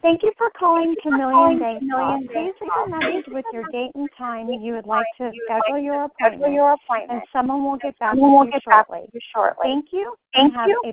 Thank you for calling Chameleon Bank Talk. Please leave a message with your date and time you would like to schedule your appointment, and someone will get back to you shortly. Thank you, and have a